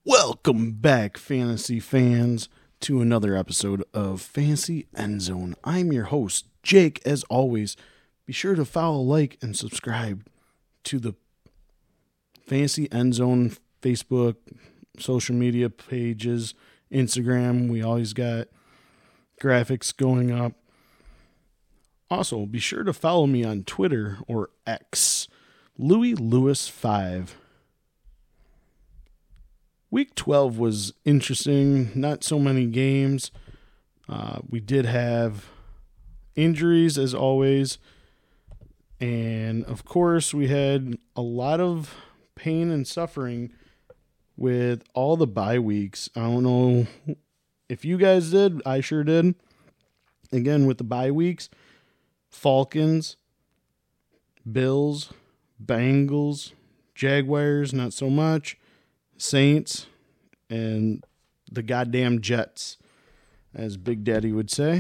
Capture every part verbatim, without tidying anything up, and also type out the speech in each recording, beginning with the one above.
Welcome back, fantasy fans, to another episode of Fantasy End Zone. I'm your host, Jake. As always, be sure to follow, like, and subscribe to the Fantasy End Zone Facebook, social media pages, Instagram. We always got graphics going up. Also, be sure to follow me on Twitter or X, Louis Lewis five. Week twelve was interesting. Not so many games. Uh, we did have injuries, as always. And, of course, we had a lot of pain and suffering with all the bye weeks. I don't know if you guys did. I sure did. Again, with the bye weeks, Falcons, Bills, Bengals, Jaguars, not so much. Saints, and the goddamn Jets, as Big Daddy would say.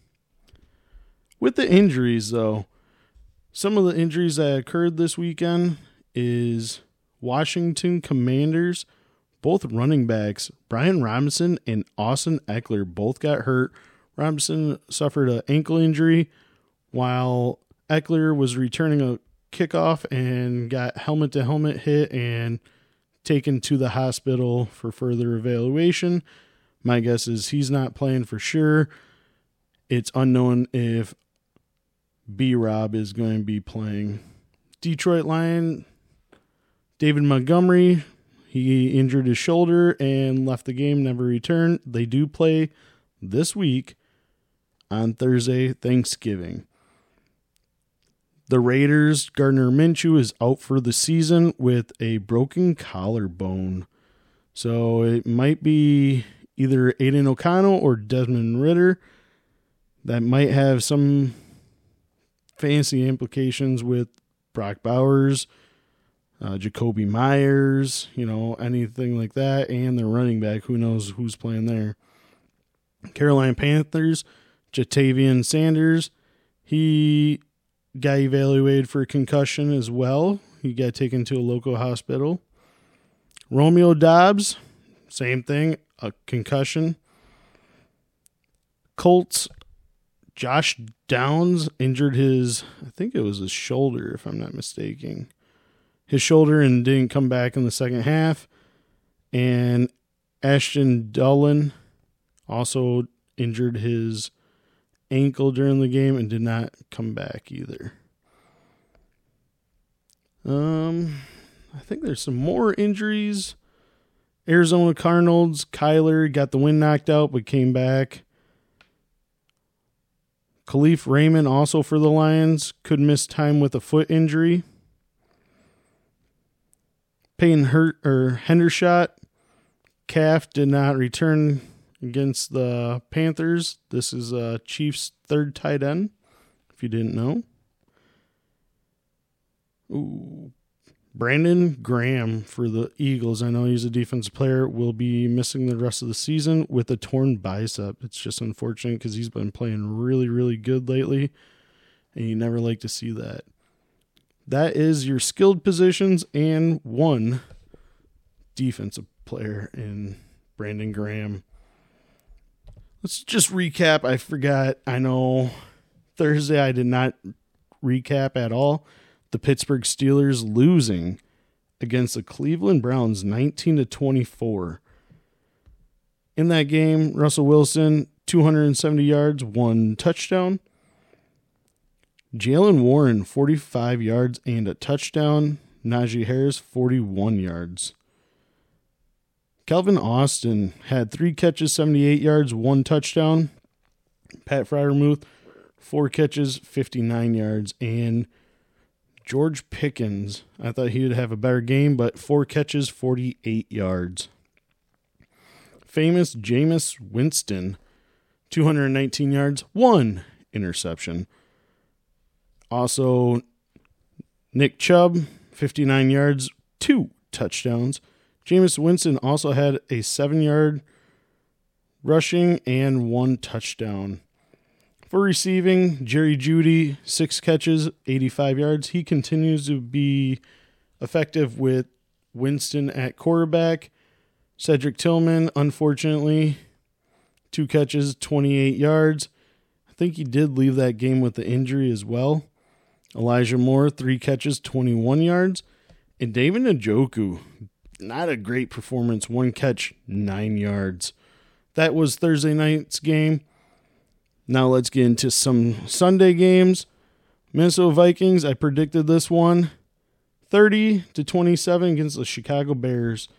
With the injuries, though, some of the injuries that occurred this weekend is Washington Commanders, both running backs, Brian Robinson and Austin Ekeler, both got hurt. Robinson suffered an ankle injury, while Ekeler was returning a kickoff and got helmet-to-helmet hit and taken to the hospital for further evaluation. My guess is he's not playing for sure. It's unknown if B-Rob is going to be playing. Detroit Lion, David Montgomery, he injured his shoulder and left the game, never returned. They do play this week on Thursday, Thanksgiving. The Raiders, Gardner Minshew is out for the season with a broken collarbone. So it might be either Aiden O'Connell or Desmond Ridder. That might have some fancy implications with Brock Bowers, uh, Jacoby Myers, you know, anything like that. And the running back, who knows who's playing there. Carolina Panthers, Jatavian Sanders, he got evaluated for concussion as well. He got taken to a local hospital. Romeo Dobbs, same thing, a concussion. Colts, Josh Downs injured his, I think it was his shoulder, if I'm not mistaken. His shoulder and didn't come back in the second half. And Ashton Dulin also injured his ankle during the game and did not come back either. Um, I think there's some more injuries. Arizona Cardinals, Kyler got the wind knocked out but came back. Khalif Raymond also for the Lions could miss time with a foot injury. Payne Hurt or Hendershot, calf did not return against the Panthers. This is uh, Chiefs' third tight end, if you didn't know. Ooh. Brandon Graham for the Eagles, I know he's a defensive player, will be missing the rest of the season with a torn bicep. It's just unfortunate because he's been playing really, really good lately, and you never like to see that. That is your skilled positions and one defensive player in Brandon Graham. Let's just recap. I forgot. I know Thursday I did not recap at all. The Pittsburgh Steelers losing against the Cleveland Browns nineteen to twenty-four. In that game, Russell Wilson, two hundred seventy yards, one touchdown. Jaylen Warren, forty-five yards and a touchdown. Najee Harris, forty-one yards. Calvin Austin had three catches, seventy-eight yards, one touchdown. Pat Freiermuth, four catches, fifty-nine yards. And George Pickens, I thought he would have a better game, but four catches, forty-eight yards. Famous Jameis Winston, two hundred nineteen yards, one interception. Also, Nick Chubb, fifty-nine yards, two touchdowns. Jameis Winston also had a seven-yard rushing and one touchdown. For receiving, Jerry Jeudy, six catches, eighty-five yards. He continues to be effective with Winston at quarterback. Cedric Tillman, unfortunately, two catches, twenty-eight yards. I think he did leave that game with the injury as well. Elijah Moore, three catches, twenty-one yards. And David Njoku, not a great performance, one catch, nine yards. That was Thursday night's game. Now let's get into some Sunday games. Minnesota Vikings, I predicted this one, thirty to twenty-seven against the Chicago Bears.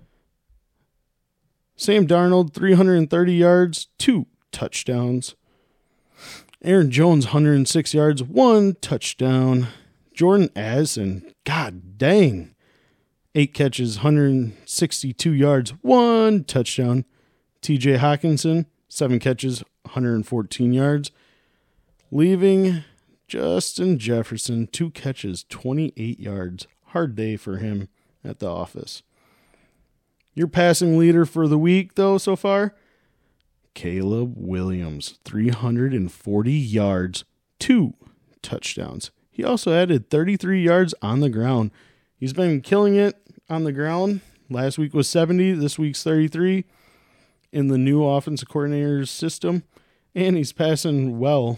Sam Darnold, three hundred thirty yards, two touchdowns. Aaron Jones, one hundred six yards, one touchdown. Jordan Addison, god dang, eight catches, one hundred sixty-two yards, one touchdown. T J Hawkinson, seven catches, one hundred fourteen yards. Leaving Justin Jefferson, two catches, twenty-eight yards. Hard day for him at the office. Your passing leader for the week, though, so far? Caleb Williams, three hundred forty yards, two touchdowns. He also added thirty-three yards on the ground. He's been killing it on the ground. Last week was seventy. This week's thirty-three in the new offensive coordinator's system. And he's passing well.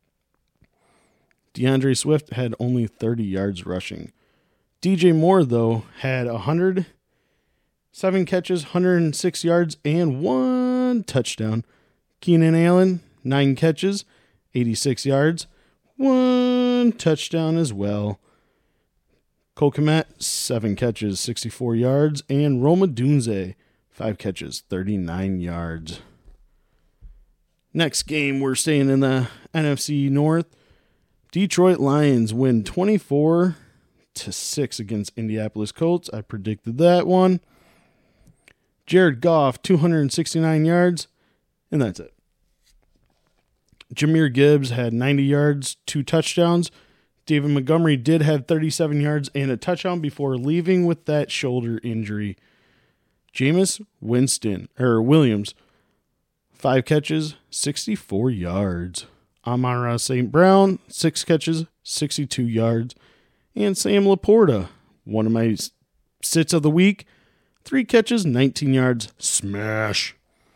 DeAndre Swift had only thirty yards rushing. D J Moore, though, had one hundred seven catches, one hundred six yards, and one touchdown. Keenan Allen, nine catches, eighty-six yards, one touchdown as well. Cole Kmet, seven catches, sixty-four yards, and Roma Dunze, five catches, thirty-nine yards. Next game, we're staying in the N F C North. Detroit Lions win twenty-four to six against Indianapolis Colts. I predicted that one. Jared Goff, two hundred sixty-nine yards, and that's it. Jahmyr Gibbs had ninety yards, two touchdowns. David Montgomery did have thirty-seven yards and a touchdown before leaving with that shoulder injury. Jameis Winston, or Williams, five catches, sixty-four yards. Amon-Ra Saint Brown, six catches, sixty-two yards. And Sam Laporta, one of my sits of the week, three catches, nineteen yards. Smash.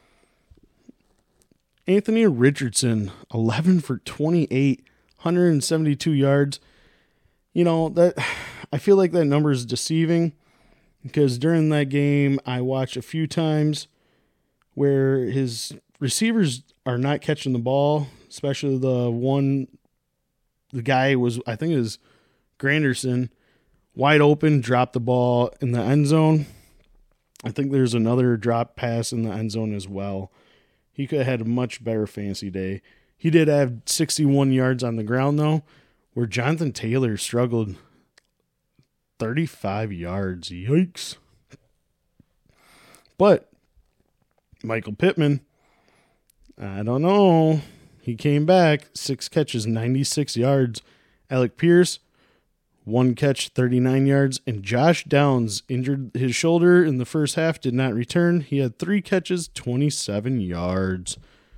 Anthony Richardson, eleven for twenty-eight, one hundred seventy-two yards. You know, that I feel like that number is deceiving because during that game, I watched a few times where his receivers are not catching the ball, especially the one, the guy was, I think it was Granderson, wide open, dropped the ball in the end zone. I think there's another drop pass in the end zone as well. He could have had a much better fantasy day. He did have sixty-one yards on the ground, though, where Jonathan Taylor struggled thirty-five yards. Yikes. But Michael Pittman, I don't know. He came back, six catches, ninety-six yards. Alec Pierce, one catch, thirty-nine yards. And Josh Downs injured his shoulder in the first half, did not return. He had three catches, twenty-seven yards.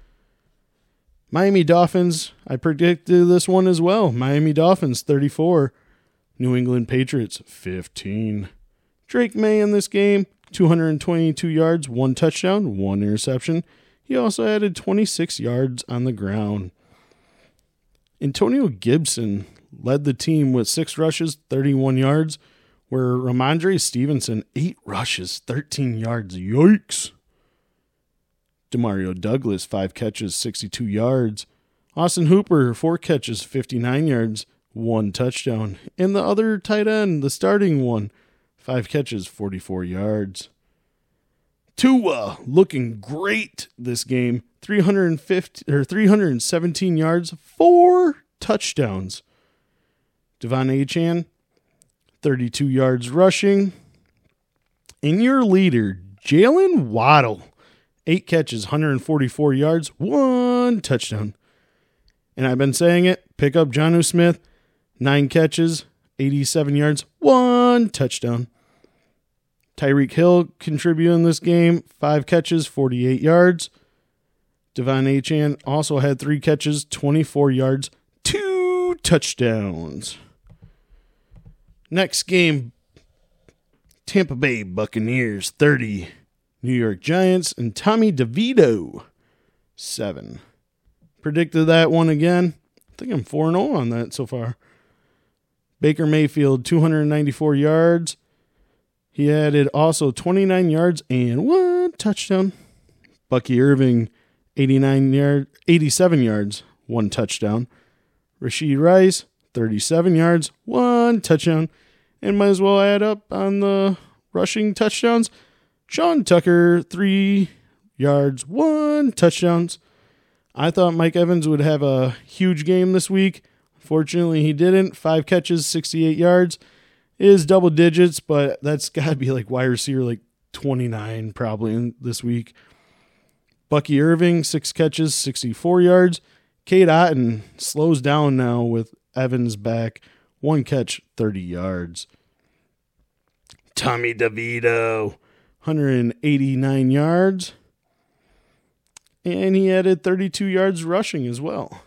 Miami Dolphins, I predicted this one as well. Miami Dolphins, thirty-four. New England Patriots, fifteen. Drake May in this game, two hundred twenty-two yards, one touchdown, one interception. He also added twenty-six yards on the ground. Antonio Gibson led the team with six rushes, thirty-one yards, where Ramondre Stevenson, eight rushes, thirteen yards. Yikes. Demario Douglas, five catches, sixty-two yards. Austin Hooper, four catches, fifty-nine yards, one touchdown. And the other tight end, the starting one, five catches, forty-four yards. Tua looking great this game. three hundred fifty or three hundred seventeen yards, four touchdowns. Devon Achane, thirty-two yards rushing. And your leader, Jalen Waddle, eight catches, one hundred forty-four yards, one touchdown. And I've been saying it, pick up Jonnu Smith, nine catches, eighty-seven yards, one touchdown. Tyreek Hill contributed in this game, five catches, forty-eight yards. Devon Achane also had three catches, twenty-four yards, two touchdowns. Next game, Tampa Bay Buccaneers thirty, New York Giants, and Tommy DeVito, seven. Predicted that one again. I think I'm four and oh on that so far. Baker Mayfield, two hundred ninety-four yards. He added also twenty-nine yards and one touchdown. Bucky Irving, eighty-nine yard, eighty-seven yards, one touchdown. Rashee Rice, thirty-seven yards, one touchdown. And might as well add up on the rushing touchdowns. Sean Tucker, three yards, one touchdowns. I thought Mike Evans would have a huge game this week. Fortunately, he didn't. Five catches, sixty-eight yards. It is double digits, but that's got to be like wide receiver like twenty-nine probably in this week. Bucky Irving, six catches, sixty-four yards. Cade Otton slows down now with Evans back. One catch, thirty yards. Tommy DeVito, one hundred eighty-nine yards. And he added thirty-two yards rushing as well.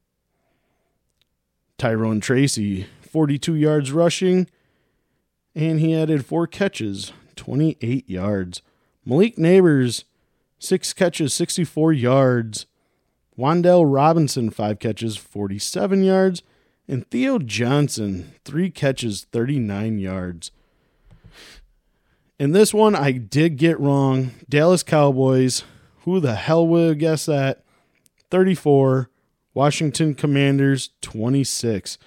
Tyrone Tracy, forty-two yards rushing. And he added four catches, twenty-eight yards. Malik Neighbors, six catches, sixty-four yards. Wan'Dale Robinson, five catches, forty-seven yards. And Theo Johnson, three catches, thirty-nine yards. In this one, I did get wrong. Dallas Cowboys, who the hell would have guessed that? thirty-four. Washington Commanders, twenty-six.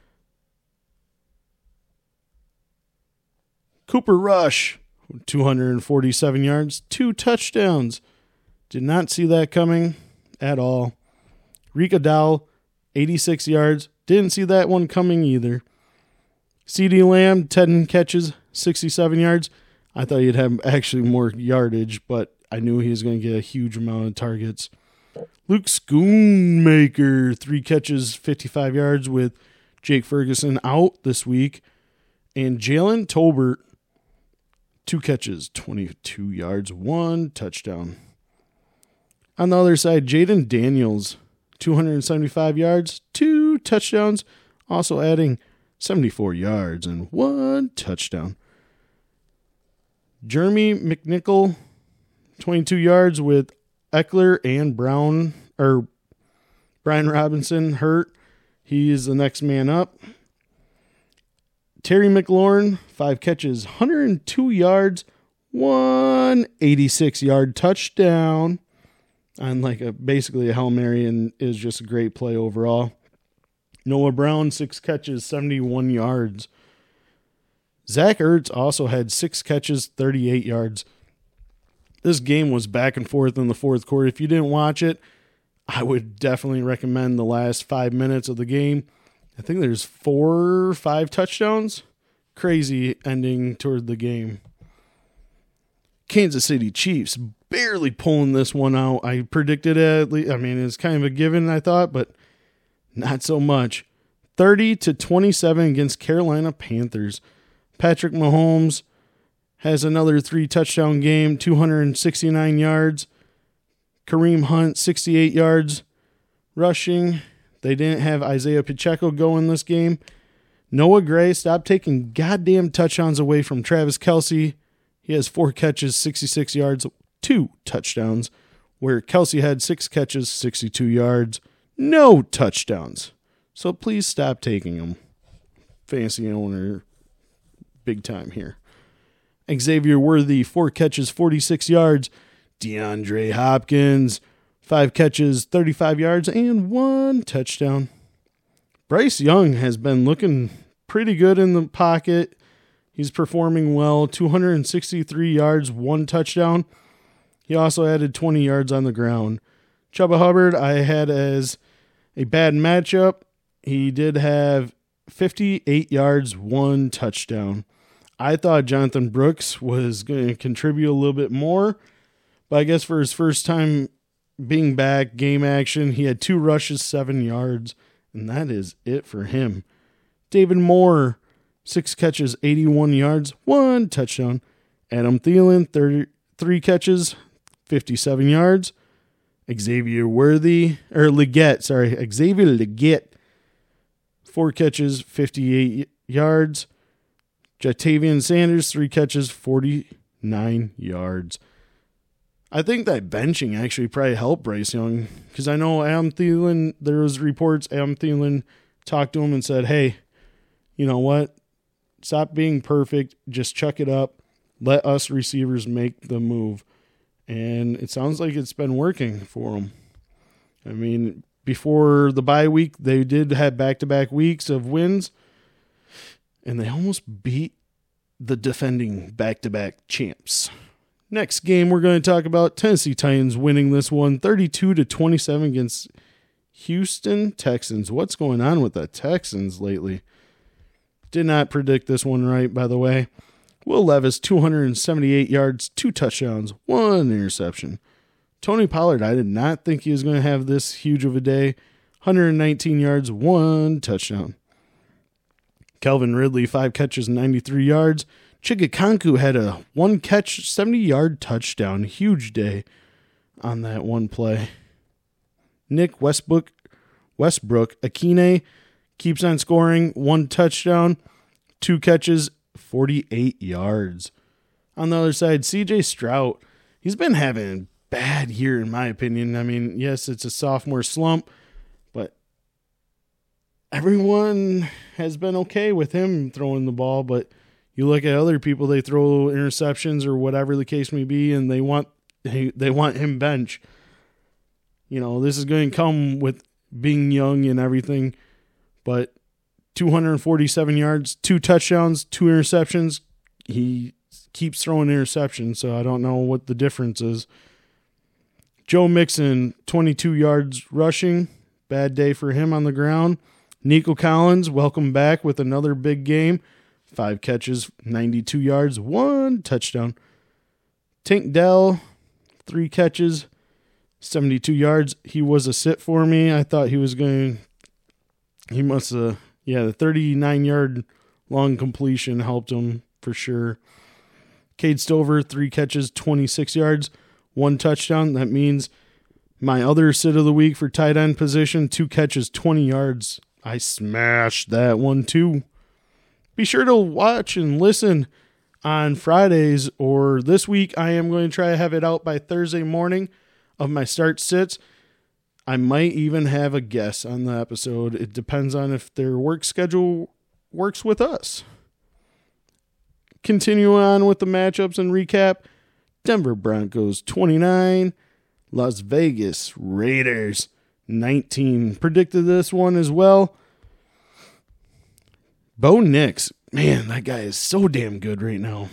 Cooper Rush, two hundred forty-seven yards, two touchdowns. Did not see that coming at all. Rika Dowell, eighty-six yards. Didn't see that one coming either. CeeDee Lamb, ten catches, sixty-seven yards. I thought he'd have actually more yardage, but I knew he was going to get a huge amount of targets. Luke Schoonmaker, three catches, fifty-five yards with Jake Ferguson out this week. And Jalen Tolbert, two catches, twenty-two yards, one touchdown. On the other side, Jaden Daniels, two hundred seventy-five yards, two touchdowns, also adding seventy-four yards and one touchdown. Jeremy McNichol, twenty-two yards with Eckler and Brown, or Brian Robinson hurt. He is the next man up. Terry McLaurin, five catches, one hundred two yards, one eighty-six yard touchdown on like a basically a Hail Mary, and is just a great play overall. Noah Brown, six catches, seventy-one yards. Zach Ertz also had six catches, thirty-eight yards. This game was back and forth in the fourth quarter. If you didn't watch it, I would definitely recommend the last five minutes of the game. I think there's four or five touchdowns. Crazy ending toward the game. Kansas City Chiefs barely pulling this one out. I predicted it. At least, I mean, it's kind of a given, I thought, but not so much. thirty to twenty-seven against Carolina Panthers. Patrick Mahomes has another three touchdown game, two hundred sixty-nine yards. Kareem Hunt, sixty-eight yards rushing. They didn't have Isaiah Pacheco going this game. Noah Gray stopped taking goddamn touchdowns away from Travis Kelce. He has four catches, sixty-six yards, two touchdowns, where Kelce had six catches, sixty-two yards, no touchdowns. So please stop taking them. Fancy owner, big time here. Xavier Worthy, four catches, forty-six yards. DeAndre Hopkins, five catches, thirty-five yards, and one touchdown. Bryce Young has been looking pretty good in the pocket. He's performing well, two hundred sixty-three yards, one touchdown. He also added twenty yards on the ground. Chuba Hubbard, I had as a bad matchup. He did have fifty-eight yards, one touchdown. I thought Jonathan Brooks was going to contribute a little bit more, but I guess for his first time being back, game action, he had two rushes, seven yards, and that is it for him. David Moore, six catches, eighty-one yards, one touchdown. Adam Thielen, thirty-three catches, fifty-seven yards. Xavier Worthy, or Leggett, sorry, Xavier Leggett, four catches, fifty-eight yards. Jatavian Sanders, three catches, forty-nine yards. I think that benching actually probably helped Bryce Young, because I know Adam Thielen, there was reports Adam Thielen talked to him and said, hey, you know what? Stop being perfect. Just chuck it up. Let us receivers make the move. And it sounds like it's been working for him. I mean, before the bye week, they did have back-to-back weeks of wins, and they almost beat the defending back-to-back champs. Next game we're going to talk about, Tennessee Titans winning this one thirty-two to twenty-seven against Houston Texans. What's going on with the Texans lately? Did not predict this one right, by the way. Will Levis, two hundred seventy-eight yards, two touchdowns, one interception. Tony Pollard, I did not think he was going to have this huge of a day. one hundred nineteen yards, one touchdown. Calvin Ridley, five catches, ninety-three yards. Chigakonku had a one-catch, seventy-yard touchdown. Huge day on that one play. Nick Westbrook, Westbrook Akine keeps on scoring. One touchdown, two catches, forty-eight yards. On the other side, C J Stroud, he's been having a bad year in my opinion. I mean, yes, it's a sophomore slump, but everyone has been okay with him throwing the ball, but you look at other people, they throw interceptions or whatever the case may be, and they want they, they want him bench. You know, this is going to come with being young and everything, but two hundred forty-seven yards, two touchdowns, two interceptions. He keeps throwing interceptions, so I don't know what the difference is. Joe Mixon, twenty-two yards rushing. Bad day for him on the ground. Nico Collins, welcome back with another big game. Five catches, ninety-two yards, one touchdown. Tank Dell, three catches, seventy-two yards. He was a sit for me. I thought he was going – he must have – yeah, the thirty-nine-yard long completion helped him for sure. Cade Stover, three catches, twenty-six yards, one touchdown. That means my other sit of the week for tight end position, two catches, twenty yards. I smashed that one too. Be sure to watch and listen on Fridays, or this week I am going to try to have it out by Thursday morning of my start sits. I might even have a guest on the episode. It depends on if their work schedule works with us. Continue on with the matchups and recap. Denver Broncos twenty-nine, Las Vegas Raiders nineteen. Predicted this one as well. Bo Nix, man, that guy is so damn good right now.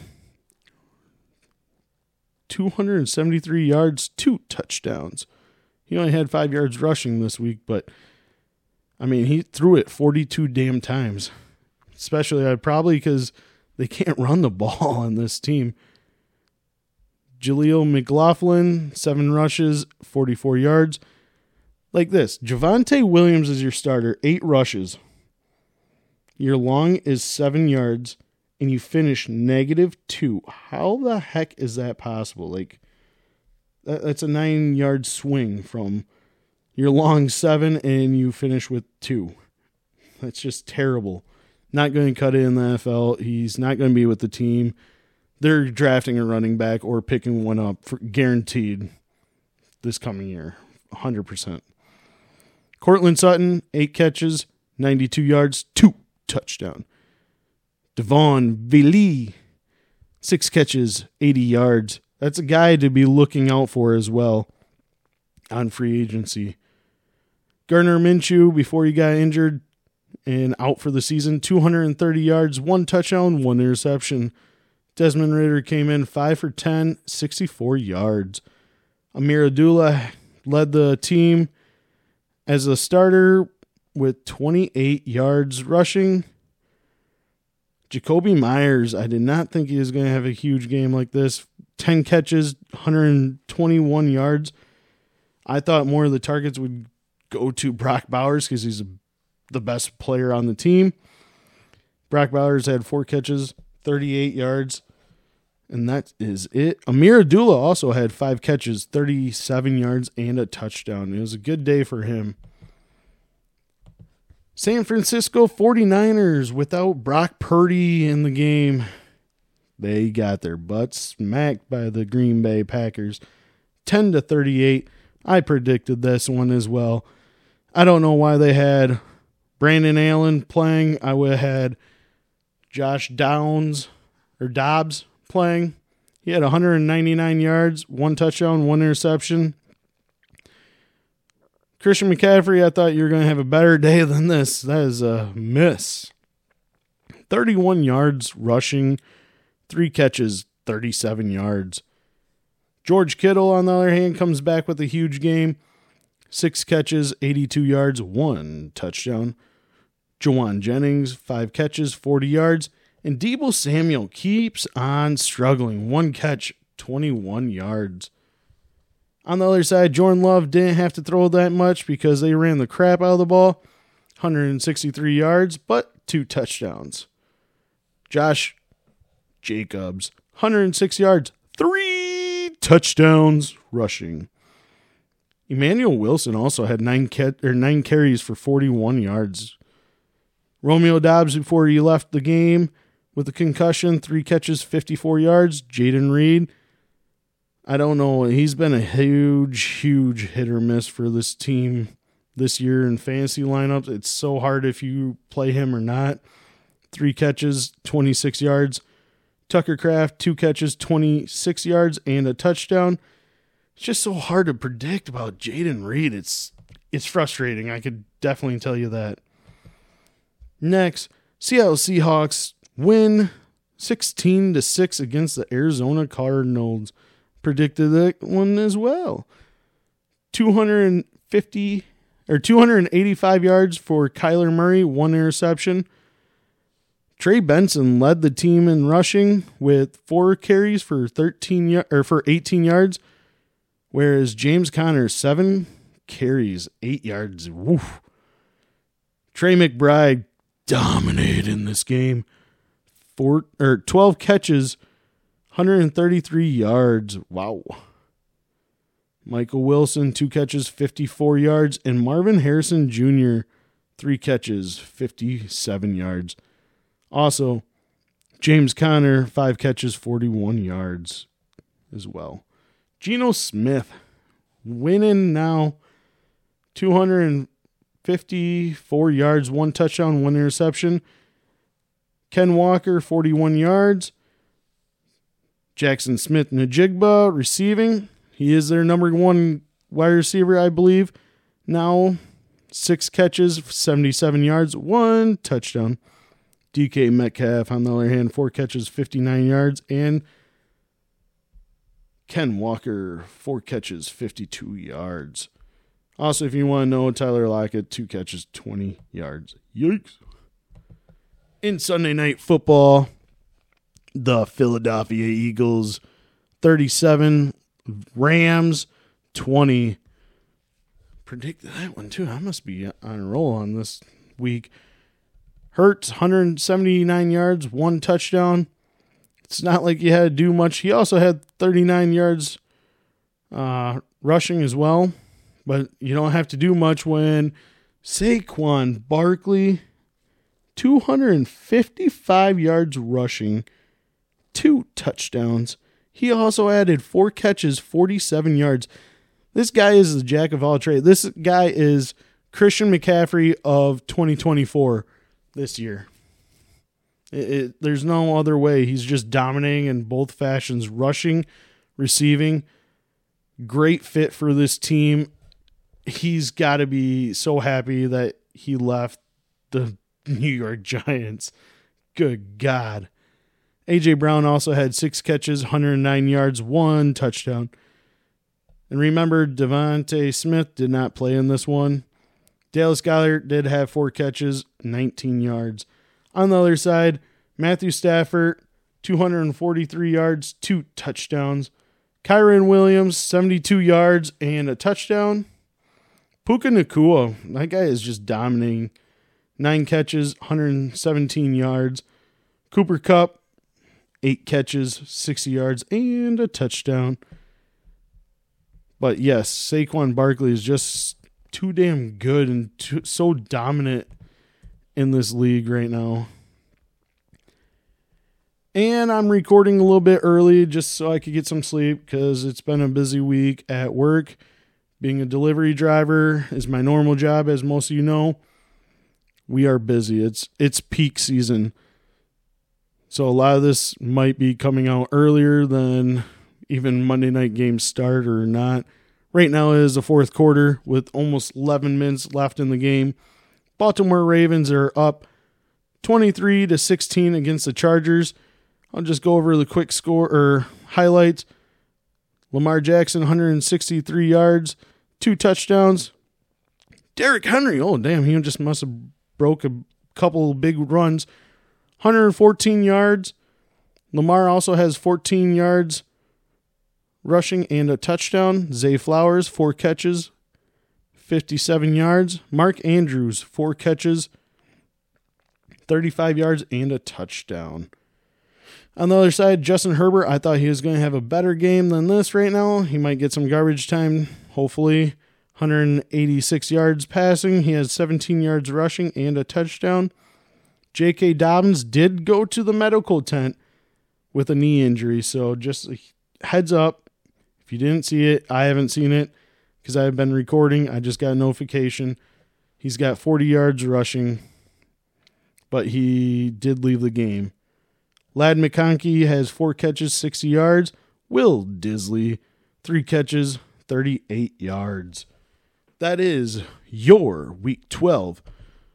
two hundred seventy-three yards, two touchdowns. He only had five yards rushing this week, but, I mean, he threw it forty-two damn times. Especially, uh, probably because they can't run the ball on this team. Jaleel McLaughlin, seven rushes, forty-four yards. Like this, Javonte Williams is your starter, eight rushes. Your long is seven yards, and you finish negative two. How the heck is that possible? Like, that, that's a nine-yard swing from your long seven, and you finish with two. That's just terrible. Not going to cut it in the N F L. He's not going to be with the team. They're drafting a running back or picking one up for guaranteed this coming year, one hundred percent. Cortland Sutton, eight catches, ninety-two yards, two touchdown. Devon Vili, six catches, eighty yards. That's a guy to be looking out for as well on free agency. Gardner Minshew, before he got injured and out for the season, two hundred thirty yards, one touchdown, one interception. Desmond Ridder came in five for ten, sixty-four yards. Amir Abdullah led the team as a starter with twenty-eight yards rushing. Jacoby Myers, I did not think he was going to have a huge game like this. ten catches, one hundred twenty-one yards. I thought more of the targets would go to Brock Bowers because he's the best player on the team. Brock Bowers had four catches, thirty-eight yards, and that is it. Amir Abdullah also had five catches, thirty-seven yards, and a touchdown. It was a good day for him. San Francisco forty-niners, without Brock Purdy in the game, they got their butts smacked by the Green Bay Packers. ten to thirty-eight. I predicted this one as well. I don't know why they had Brandon Allen playing. I would have had Josh Downs or Dobbs playing. He had one hundred ninety-nine yards, one touchdown, one interception. Christian McCaffrey, I thought you were going to have a better day than this. That is a miss. thirty-one yards rushing, three catches, thirty-seven yards. George Kittle, on the other hand, comes back with a huge game. Six catches, eighty-two yards, one touchdown. Jawan Jennings, five catches, forty yards. And Deebo Samuel keeps on struggling. One catch, twenty-one yards. On the other side, Jordan Love didn't have to throw that much because they ran the crap out of the ball. one hundred sixty-three yards, but two touchdowns. Josh Jacobs, one hundred six yards, three touchdowns rushing. Emmanuel Wilson also had nine ca- or nine carries for forty-one yards. Romeo Doubs, before he left the game with a concussion, three catches, fifty-four yards. Jaden Reed, I don't know. He's been a huge, huge hit or miss for this team this year in fantasy lineups. It's so hard if you play him or not. Three catches, twenty-six yards. Tucker Kraft, two catches, twenty-six yards, and a touchdown. It's just so hard to predict about Jaden Reed. It's it's frustrating. I could definitely tell you that. Next, Seattle Seahawks win sixteen to six against the Arizona Cardinals. Predicted that one as well. two hundred fifty or two hundred eighty-five yards for Kyler Murray, one interception. Trey Benson led the team in rushing with four carries for thirteen or for eighteen yards, whereas James Conner seven carries, eight yards. Woof. Trey McBride dominated in this game. Four or twelve catches, one hundred thirty-three yards. Wow. Michael Wilson, two catches, fifty-four yards, and Marvin Harrison Junior, three catches, fifty-seven yards. Also, James Conner, five catches, forty-one yards as well. Geno Smith winning now, two hundred fifty-four yards, one touchdown, one interception. Ken Walker, forty-one yards. Jackson Smith-Njigba receiving. He is their number one wide receiver, I believe. Now, six catches, seventy-seven yards, one touchdown. D K Metcalf, on the other hand, four catches, fifty-nine yards. And Ken Walker, four catches, fifty-two yards. Also, if you want to know, Tyler Lockett, two catches, twenty yards. Yikes. In Sunday Night Football, the Philadelphia Eagles, thirty-seven, Rams, twenty. Predicted that one, too. I must be on a roll on this week. Hurts, one hundred seventy-nine yards, one touchdown. It's not like you had to do much. He also had thirty-nine yards uh, rushing as well. But you don't have to do much when Saquon Barkley, two hundred fifty-five yards rushing, two touchdowns. He also added four catches, forty-seven yards. This guy is the jack of all trades. This guy is Christian McCaffrey of twenty twenty-four this year. It, it, there's no other way. He's just dominating in both fashions, rushing, receiving. Great fit for this team. He's got to be so happy that he left the New York Giants. Good God. A J Brown also had six catches, one hundred nine yards, one touchdown. And remember, Devontae Smith did not play in this one. Dallas Goedert did have four catches, nineteen yards. On the other side, Matthew Stafford, two hundred forty-three yards, two touchdowns. Kyren Williams, seventy-two yards and a touchdown. Puka Nacua, that guy is just dominating. Nine catches, one hundred seventeen yards. Cooper Kupp, eight catches, sixty yards, and a touchdown. But yes, Saquon Barkley is just too damn good and too, so dominant in this league right now. And I'm recording a little bit early just so I could get some sleep because it's been a busy week at work. Being a delivery driver is my normal job, as most of you know. We are busy. It's it's peak season. So a lot of this might be coming out earlier than even Monday night games start or not. Right now it is the fourth quarter with almost eleven minutes left in the game. Baltimore Ravens are up twenty-three to sixteen against the Chargers. I'll just go over the quick score or highlights. Lamar Jackson, one hundred sixty-three yards, two touchdowns. Derrick Henry, oh damn, he just must have broke a couple big runs. one hundred fourteen yards. Lamar also has fourteen yards rushing and a touchdown. Zay Flowers, four catches, fifty-seven yards. Mark Andrews, four catches, thirty-five yards and a touchdown. On the other side, Justin Herbert, I thought he was going to have a better game than this right now. He might get some garbage time, hopefully. one hundred eighty-six yards passing. He has seventeen yards rushing and a touchdown. J K. Dobbins did go to the medical tent with a knee injury, so just a heads up. If you didn't see it, I haven't seen it because I've been recording. I just got a notification. He's got forty yards rushing, but he did leave the game. Ladd McConkey has four catches, sixty yards. Will Disley, three catches, thirty-eight yards. That is your Week twelve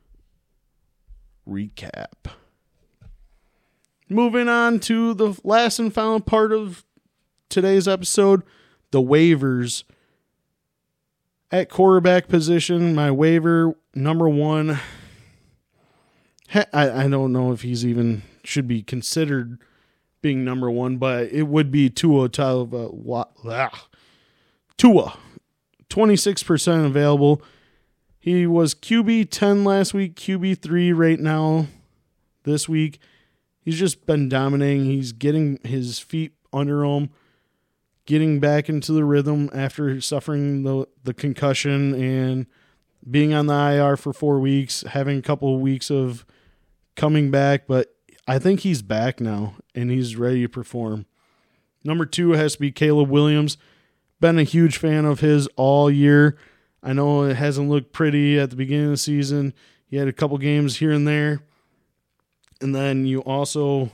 recap. Moving on to the last and final part of today's episode, the waivers. At quarterback position, my waiver number one, I, I don't know if he's even should be considered being number one, but it would be Tua Tagovailoa. Tua, twenty-six percent available. He was Q B ten last week, Q B three right now this week. He's just been dominating. He's getting his feet under him, getting back into the rhythm after suffering the, the concussion and being on the I R for four weeks, having a couple of weeks of coming back, but I think he's back now, and he's ready to perform. Number two has to be Caleb Williams. Been a huge fan of his all year. I know it hasn't looked pretty at the beginning of the season. He had a couple games here and there. And then you also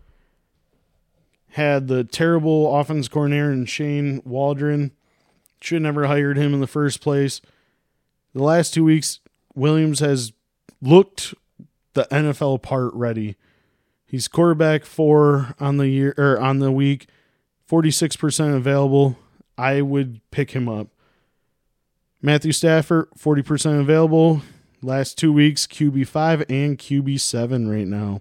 had the terrible offense coordinator in Shane Waldron. Should never hired him in the first place. The last two weeks, Williams has looked the N F L part ready. He's quarterback four on the year or on the week, forty-six percent available. I would pick him up. Matthew Stafford, forty percent available. Last two weeks, Q B five and Q B seven right now.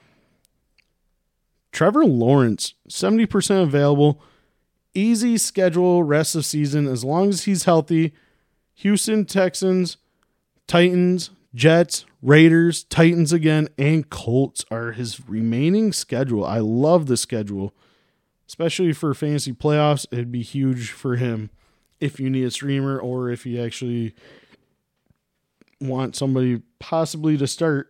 Trevor Lawrence, seventy percent available. Easy schedule rest of season as long as he's healthy. Houston Texans, Titans, Jets, Raiders, Titans again, and Colts are his remaining schedule. I love the schedule, especially for fantasy playoffs. It'd be huge for him if you need a streamer or if you actually want somebody possibly to start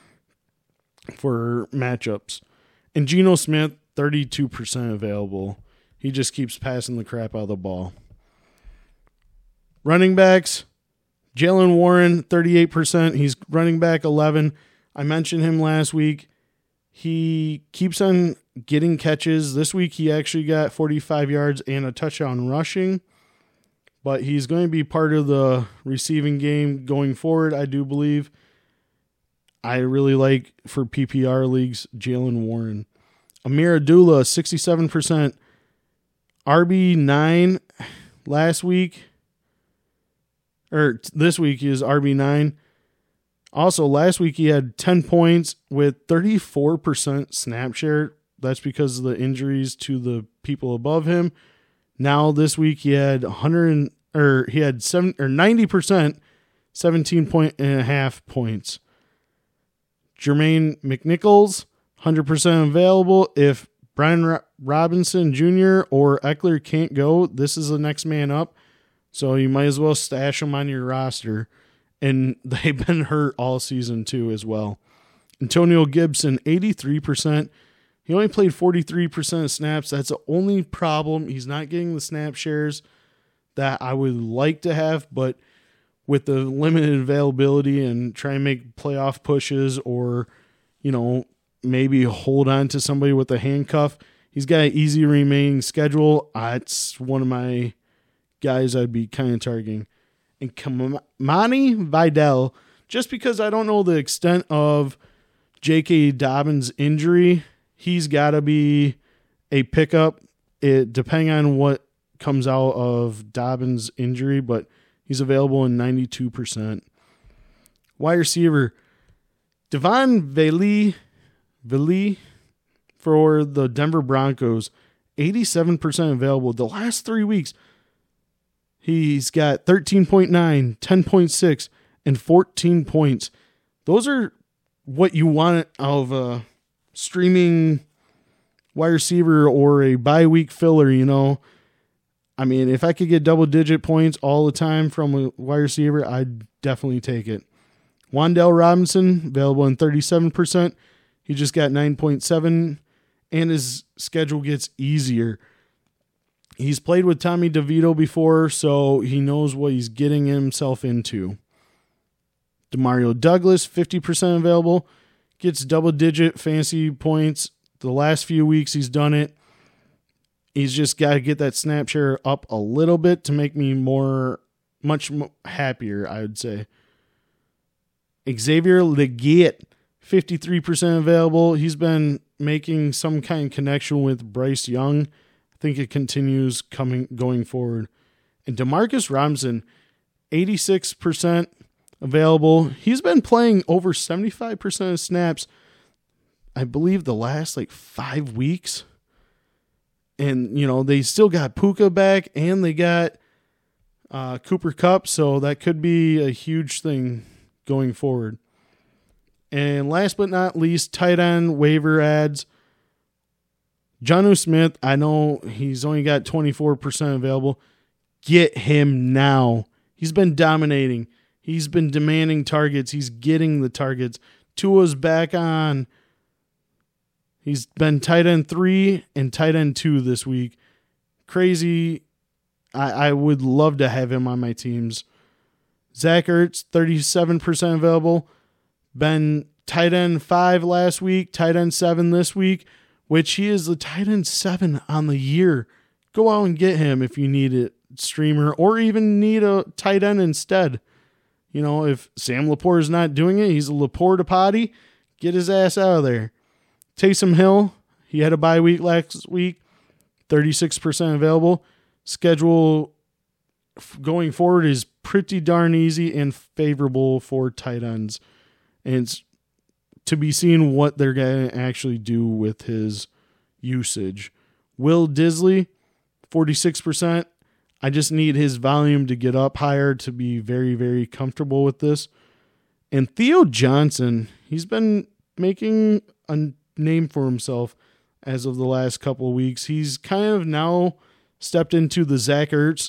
for matchups. And Geno Smith, thirty-two percent available. He just keeps passing the crap out of the ball. Running backs, Jaylen Warren, thirty-eight percent. He's running back eleven. I mentioned him last week. He keeps on getting catches. This week he actually got forty-five yards and a touchdown rushing. But he's going to be part of the receiving game going forward, I do believe. I really like, for P P R leagues, Jaylen Warren. Amir Abdullah, sixty-seven percent. R B nine last week. Or this week he is R B nine. Also, last week he had ten points with thirty-four percent snap share. That's because of the injuries to the people above him. Now this week he had one hundred or he had seven or ninety percent, seventeen point and a half points. Jermaine McNichols, one hundred percent available. If Brian Robinson Junior or Eckler can't go, this is the next man up. So you might as well stash them on your roster. And they've been hurt all season too as well. Antonio Gibson, eighty-three percent. He only played forty-three percent of snaps. That's the only problem. He's not getting the snap shares that I would like to have, but with the limited availability and try and make playoff pushes or, you know, maybe hold on to somebody with a handcuff, he's got an easy remaining schedule. Uh, it's one of my guys I'd be kind of targeting. And Kamani Vidal, just because I don't know the extent of J K. Dobbins' injury, he's got to be a pickup, it, depending on what comes out of Dobbins' injury, but he's available in ninety-two percent. Wide receiver, Devon Valley, Valley for the Denver Broncos, eighty-seven percent available. The last three weeks, he's got thirteen point nine, ten point six, and fourteen points. Those are what you want out of a streaming wide receiver or a bye week filler, you know. I mean, if I could get double-digit points all the time from a wide receiver, I'd definitely take it. Wan'Dale Robinson, available in thirty-seven percent. He just got nine point seven, and his schedule gets easier. He's played with Tommy DeVito before, so he knows what he's getting himself into. Demario Douglas, fifty percent available. Gets double-digit fantasy points. The last few weeks he's done it. He's just got to get that snap share up a little bit to make me more, much more happier, I would say. Xavier Legette, fifty-three percent available. He's been making some kind of connection with Bryce Young. I think it continues coming going forward. And Demarcus Robinson, eighty-six percent available. He's been playing over seventy-five percent of snaps, I believe, the last like five weeks. And, you know, they still got Puka back and they got uh, Cooper Kupp, so that could be a huge thing going forward. And last but not least, tight end waiver ads. Jonnu Smith, I know he's only got twenty-four percent available. Get him now. He's been dominating. He's been demanding targets. He's getting the targets. Tua's back on. He's been tight end three and tight end two this week. Crazy. I, I would love to have him on my teams. Zach Ertz, thirty-seven percent available. Been tight end five last week, tight end seven this week, which he is the tight end seven on the year. Go out and get him if you need it, streamer, or even need a tight end instead. You know, if Sam Laporte is not doing it, he's a Laporta potty, get his ass out of there. Taysom Hill, he had a bye week last week, thirty-six percent available. Schedule going forward is pretty darn easy and favorable for tight ends. And it's to be seen what they're going to actually do with his usage. Will Disley, forty-six percent. I just need his volume to get up higher to be very, very comfortable with this. And Theo Johnson, he's been making a name for himself as of the last couple of weeks. He's kind of now stepped into the Zach Ertz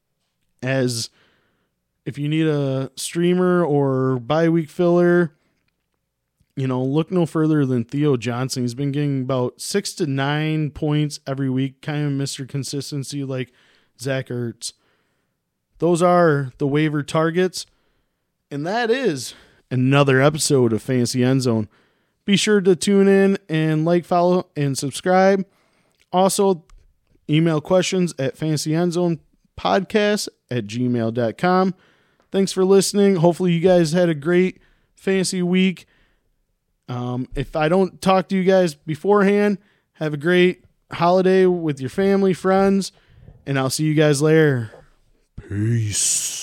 as if you need a streamer or bye week filler, you know, look no further than Theo Johnson. He's been getting about six to nine points every week, kind of Mister Consistency like Zach Ertz. Those are the waiver targets, and that is another episode of Fantasy End Zone. Be sure to tune in and like, follow, and subscribe. Also, email questions at fantasyendzonepodcast at gmail dot com. Thanks for listening. Hopefully you guys had a great fantasy week. Um, if I don't talk to you guys beforehand, have a great holiday with your family, friends, and I'll see you guys later. Peace.